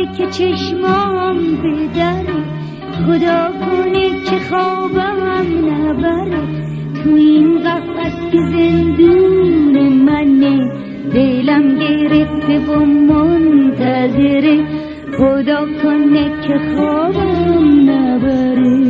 که چشمام بدره، خدا کنه که خوابم نبره. تو این قفس که زندون منه، دلم گرفته و منتظره، خدا کنه که خوابم نبره.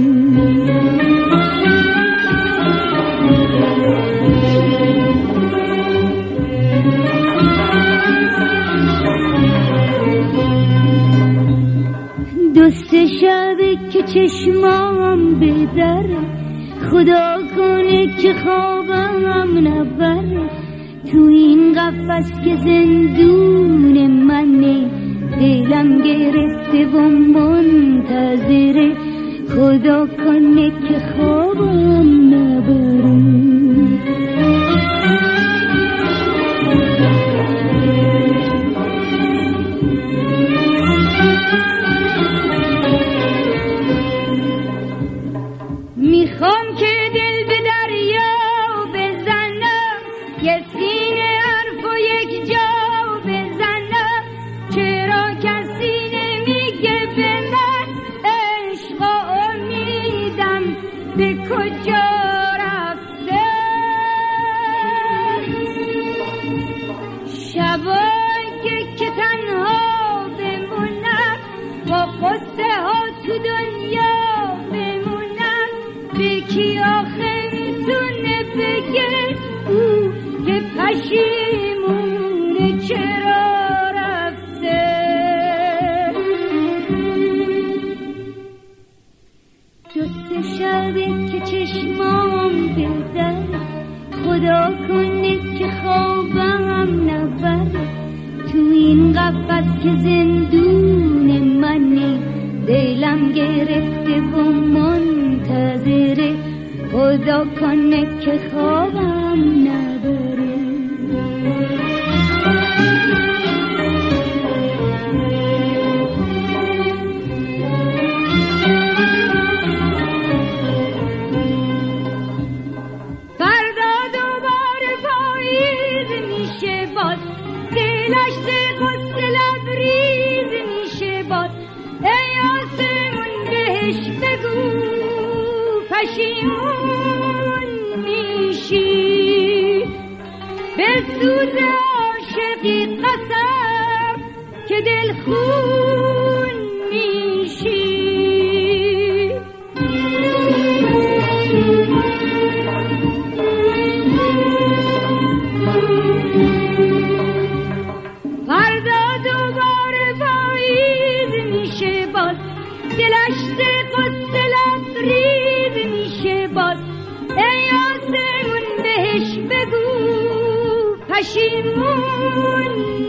دو سه شبه که چشمام بدره، خدا کنه که خوابم نبره. تو این قفس که زندون منه، دلم گرفته و منتظره، خدا کنه که خوابم نبره. میخوام که دل به دریا بزنم، یه سینه حرف و یک جا بزنم. چرا کسی نمیگه به من عشق و امیدم به کجا رفته؟ شبایی که تنها بمونم، با قصه ها تو دنیا بمونم، به کی آخه میتونه بگه او که پشیمونه چرا رفته؟ دو سه شبه که چشمام بدره، خدا کنه که خوابم نبره. تو این قفس که زندون منه، دلم گرفته و منتظره، خدا کنه که خوابم نبره. فردا دوباره پاییز میشه باز، دلشت قصه لبریز میشه باز. ای آسمون بهش بگو پشیمون میشی، به سوز عاشقی قسم که دلخون میشی. فردا دوباره پاییز میشه باز، دلشت قصه لبریز میشه باز. ای آسمون بهش بگو پشیمون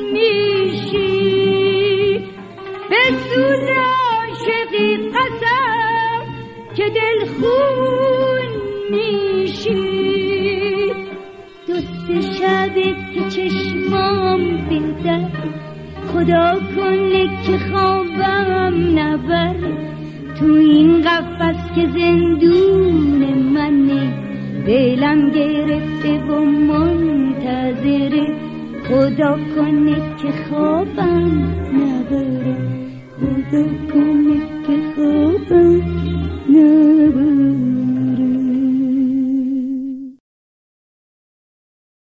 میشی، به سوز عاشقی قسم که دلخون میشی. دو سه شبه که چشمام بدره، خدا کنه که خوابم نبره. تو این قفس که زندون منه، دلم گرفته و منتظره، خدا کنه که خوابم نبره، خدا کنه